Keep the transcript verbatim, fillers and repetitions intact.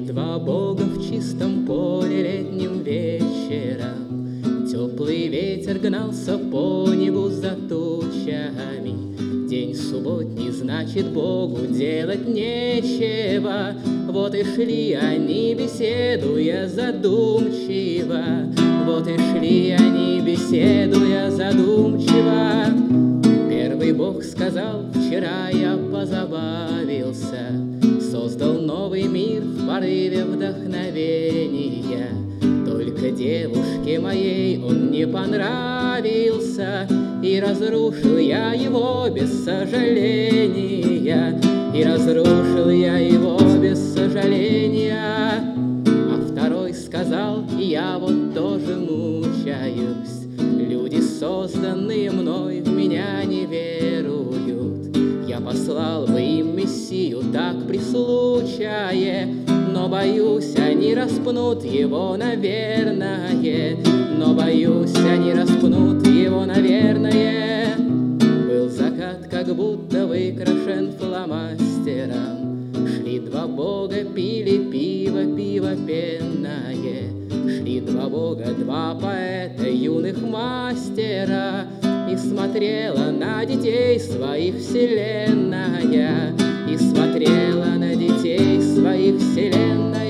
два бога в чистом поле летним вечером. Теплый ветер гнался по небу за тучами. День субботний, значит, Богу делать нечего. Вот и шли они, беседуя задумчиво. Вот и шли они, беседуя задумчиво. Первый Бог сказал: вчера я позабавился, создал новый мир в порыве вдохновения. Только девушке моей он не понравился, и разрушил я его без сожаления. И разрушил я его без сожаления. А второй сказал: и я вот тоже мучаюсь. Люди, созданные мной, в меня не веруют. Я послал бы им Мессию так при случае, но боюсь, они распнут его, наверное. Но боюсь, они распнут его, наверное. Был закат, как будто выкрашен фломастером. Шли два бога, пили пиво, пиво пенное. Шли два бога, два поэта, юных мастера. И смотрела на детей своих вселенная. И смотрела на детей своих вселенная.